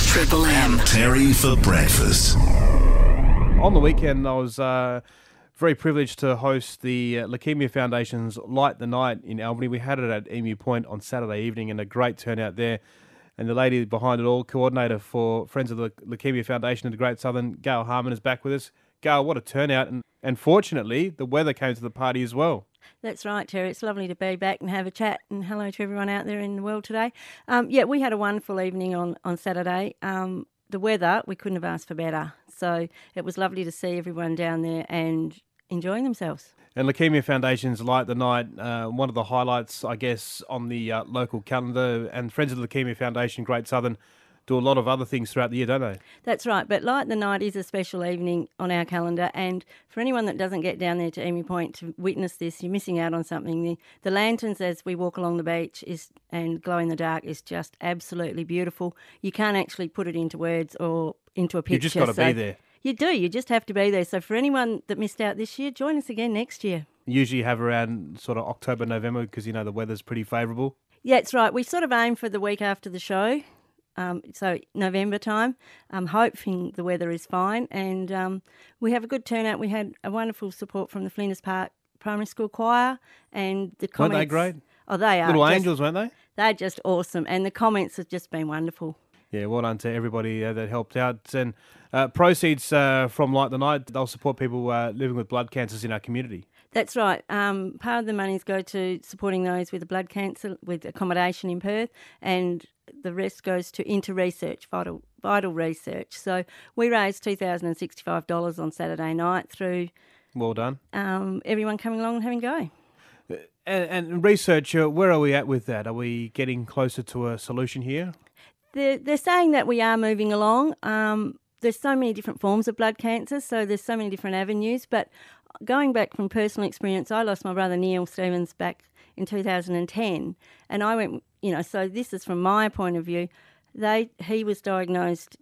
Triple M. Terry for breakfast. On the weekend, I was very privileged to host the Leukemia Foundation's Light the Night in Albany. We had it at Emu Point on Saturday evening, and a great turnout there. And the lady behind it all, coordinator for Friends of the Leukemia Foundation of the Great Southern, Gail Harmon, is back with us. Gail, what a turnout. And fortunately, the weather came to the party as well. That's right, Terry. It's lovely to be back and have a chat, and hello to everyone out there in the world today. We had a wonderful evening on Saturday. The weather, we couldn't have asked for better. So it was lovely to see everyone down there and enjoying themselves. And Leukemia Foundation's Light the Night, one of the highlights, I guess, on the local calendar. And Friends of the Leukemia Foundation, Great Southern, do a lot of other things throughout the year, don't they? That's right, but Light the Night is a special evening on our calendar, and for anyone that doesn't get down there to Emu Point to witness this, you're missing out on something. The lanterns as we walk along the beach and glow in the dark is just absolutely beautiful. You can't actually put it into words or into a picture. You just got to be there. You do, you just have to be there. So for anyone that missed out this year, join us again next year. Usually have around sort of October, November, because, you know, the weather's pretty favourable. Yeah, that's right. We sort of aim for the week after the show. So November time, hoping the weather is fine, and we have a good turnout. We had a wonderful support from the Flinders Park Primary School Choir, and the comments... Weren't they great? Oh, they are. Little angels, weren't they? They're just awesome, and the comments have just been wonderful. Yeah, well done to everybody that helped out. And proceeds from Light the Night, they'll support people living with blood cancers in our community. That's right. Part of the monies go to supporting those with blood cancer, with accommodation in Perth, and the rest goes into research, vital research. So we raised $2,065 on Saturday night through... Well done. Everyone coming along and having a go. And research, where are we at with that? Are we getting closer to a solution here? They're saying that we are moving along. There's so many different forms of blood cancer, so there's so many different avenues. But going back from personal experience, I lost my brother Neil Stevens back in 2010, and I went, so this is from my point of view. He was diagnosed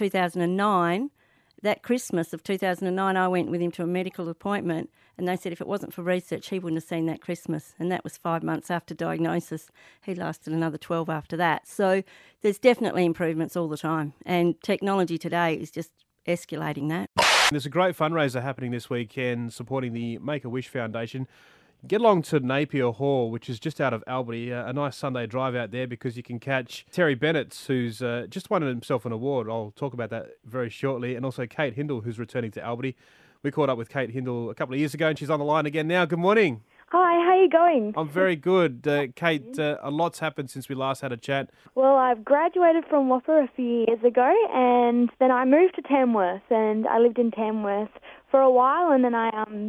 2009. That Christmas of 2009, I went with him to a medical appointment, and they said if it wasn't for research, he wouldn't have seen that Christmas. And that was 5 months after diagnosis. He lasted another 12 after that. So there's definitely improvements all the time. And technology today is just escalating that. There's a great fundraiser happening this weekend supporting the Make-A-Wish Foundation. Get along to Napier Hall, which is just out of Albany, a nice Sunday drive out there, because you can catch Terry Bennett, who's just won himself an award. I'll talk about that very shortly. And also Kate Hindle, who's returning to Albany. We caught up with Kate Hindle a couple of years ago, and she's on the line again now. Good morning. Hi, how are you going? I'm very good. Kate, a lot's happened since we last had a chat. Well, I've graduated from WAPA a few years ago, and then I moved to Tamworth, and I lived in Tamworth for a while, and then I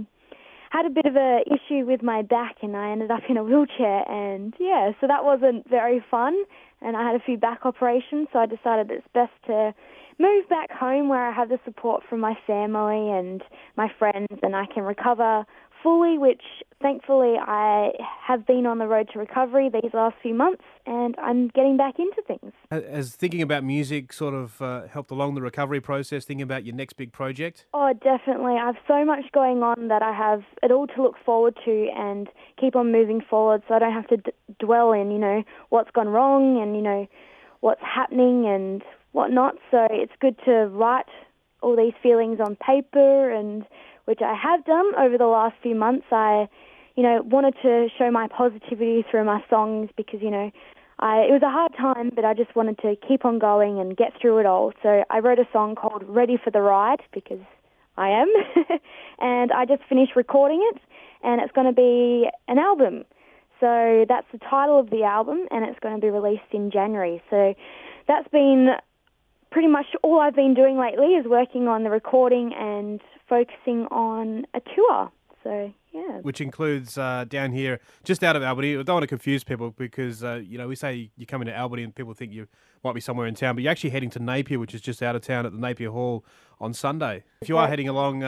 had a bit of a issue with my back, and I ended up in a wheelchair, and so that wasn't very fun, and I had a few back operations, so I decided it's best to move back home where I have the support from my family and my friends, and I can recover fully, which thankfully I have been on the road to recovery these last few months, and I'm getting back into things. Has thinking about music sort of helped along the recovery process, thinking about your next big project? Oh, definitely. I have so much going on that I have it all to look forward to and keep on moving forward, so I don't have to dwell in, what's gone wrong and, what's happening and whatnot. So it's good to write all these feelings on paper, and which I have done over the last few months. I, wanted to show my positivity through my songs because, it was a hard time, but I just wanted to keep on going and get through it all. So I wrote a song called Ready for the Ride, because I am, and I just finished recording it, and it's going to be an album. So that's the title of the album, and it's going to be released in January. So that's been pretty much all I've been doing lately, is working on the recording and focusing on a tour. So, yeah. Which includes down here, just out of Albany. I don't want to confuse people because, we say you come into Albany and people think you might be somewhere in town, but you're actually heading to Napier, which is just out of town at the Napier Hall on Sunday. If you are heading along,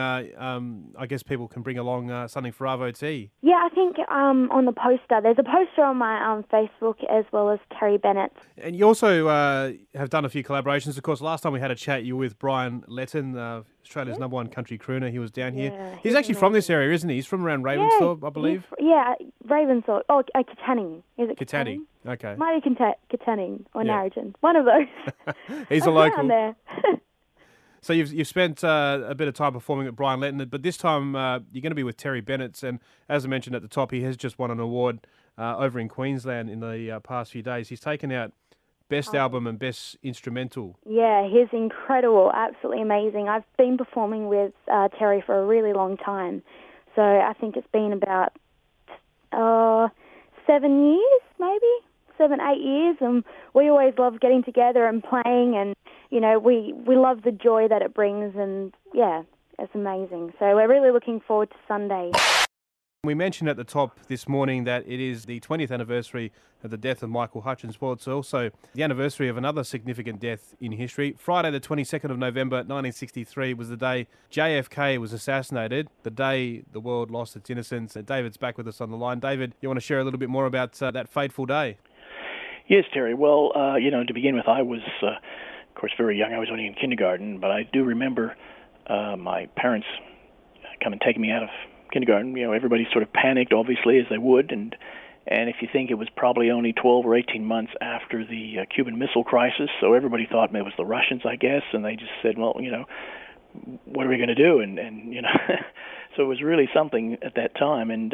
I guess people can bring along something for Arvo Tea. Yeah, I think on the poster, there's a poster on my Facebook as well as Terry Bennett. And you also have done a few collaborations. Of course, last time we had a chat, you were with Brian Letton, Australia's number one country crooner. He was down here. He's actually from this area, isn't he? He's from around Ravensthorpe, I believe. Ravensthorpe. Oh, Katanning. Is it Katanning? Okay. Might be Katanning or Yeah. Narrogin. One of those. He's a Around local. there. So you've spent a bit of time performing at Brian Lenton, but this time you're going to be with Terry Bennett, and as I mentioned at the top, he has just won an award over in Queensland in the past few days. He's taken out Best Album and Best Instrumental. Yeah, he's incredible, absolutely amazing. I've been performing with Terry for a really long time, so I think it's been about 7 years, maybe 7, 8 years, and we always love getting together and playing, and you know we love the joy that it brings, and yeah, it's amazing. So we're really looking forward to Sunday. We mentioned at the top this morning that it is the 20th anniversary of the death of Michael Hutchence. Well, it's also the anniversary of another significant death in history. Friday, the 22nd of November, 1963, was the day JFK was assassinated, the day the world lost its innocence. David's back with us on the line. David, you want to share a little bit more about that fateful day? Yes, Terry. Well, to begin with, I was, of course, very young. I was only in kindergarten, but I do remember my parents come and taking me out of kindergarten. You know, everybody sort of panicked, obviously, as they would, and if you think, it was probably only 12 or 18 months after the Cuban Missile Crisis, so everybody thought it was the Russians, I guess, and they just said, well, you know, what are we going to do? And you know, so it was really something at that time, and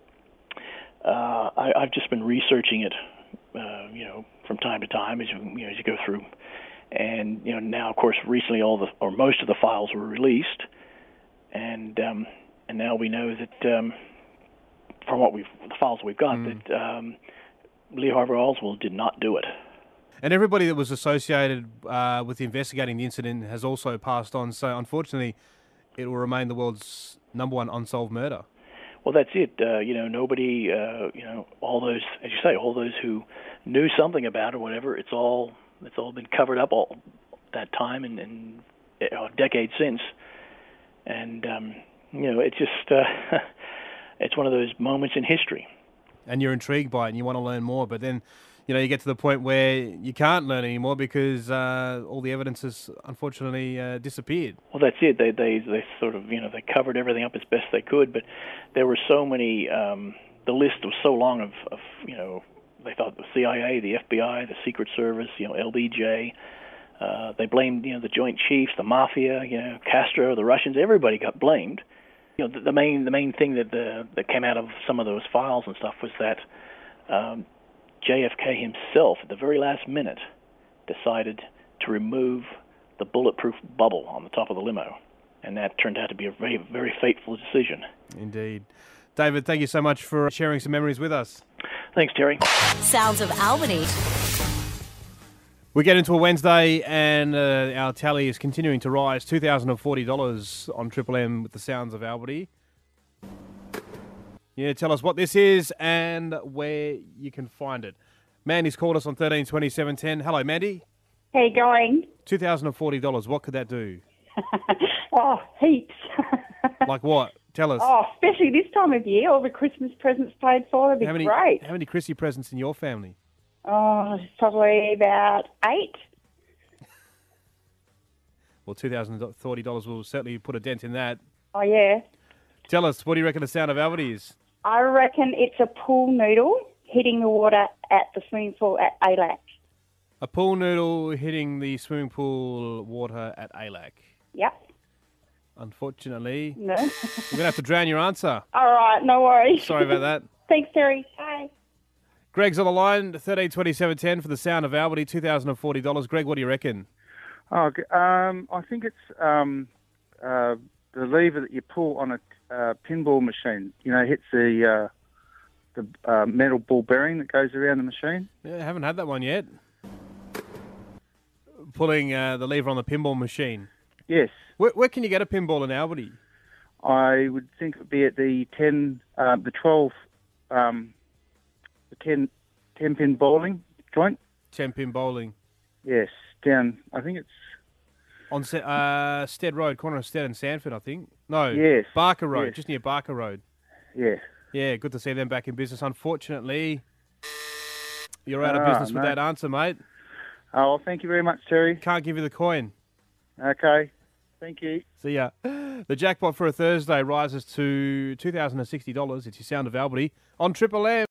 I've just been researching it, you know, from time to time as you go through, and you know, now, of course, recently most of the files were released, and now we know that from the files we've got that Lee Harvey Oswald did not do it. And everybody that was associated with investigating the incident has also passed on. So unfortunately, it will remain the world's #1 unsolved murder. Well, that's it. You know, nobody, all those, as you say, all those who knew something about it or whatever, it's all been covered up all that time and decades since. And you know, it's just it's one of those moments in history. And you're intrigued by it and you want to learn more, but then, you know, you get to the point where you can't learn anymore because all the evidence has unfortunately disappeared. Well, that's it. They sort of, you know, they covered everything up as best they could, but there were so many. The list was so long of you know, they thought the CIA, the FBI, the Secret Service, you know, LBJ. They blamed, you know, the Joint Chiefs, the Mafia, you know, Castro, the Russians. Everybody got blamed. You know, the main thing that came out of some of those files and stuff was that JFK himself, at the very last minute, decided to remove the bulletproof bubble on the top of the limo, and that turned out to be a very, very fateful decision. Indeed. David, thank you so much for sharing some memories with us. Thanks, Terry. Sounds of Albany. We get into a Wednesday and our tally is continuing to rise. $2,040 on Triple M with the Sounds of Albany. Yeah, tell us what this is and where you can find it. Mandy's called us on 13 27 10. Hello, Mandy. How you going? $2,040. What could that do? Oh, heaps. Like what? Tell us. Oh, especially this time of year, all the Christmas presents paid for, that'd be great. How many Chrissy presents in your family? Oh, probably about 8. Well, $2,040 will certainly put a dent in that. Oh, yeah. Tell us, what do you reckon the Sound of Albany is? I reckon it's a pool noodle hitting the water at the swimming pool at ALAC. A pool noodle hitting the swimming pool water at ALAC. Yep. Unfortunately, No. we're going to have to drown your answer. All right, no worries. Sorry about that. Thanks, Terry. Bye. Greg's on the line, 13 27 10 for the Sound of Albany, $2,040. Greg, what do you reckon? I think it's the lever that you pull on a pinball machine. You know, hits the metal ball bearing that goes around the machine. Yeah, I haven't had that one yet. Pulling the lever on the pinball machine. Yes. Where can you get a pinball in Albany? I would think it would be at the 10 pin bowling joint. 10 pin bowling. Yes, down. I think it's on Stead Road, corner of Stead and Sanford, I think. No, yes, Barker Road, yes. Just near Barker Road. Yeah. Yeah, good to see them back in business. Unfortunately, you're out of business with that answer, mate. Oh, well, thank you very much, Terry. Can't give you the coin. Okay. Thank you. See ya. The jackpot for a Thursday rises to $2,060. It's your Sound of Albany on Triple M.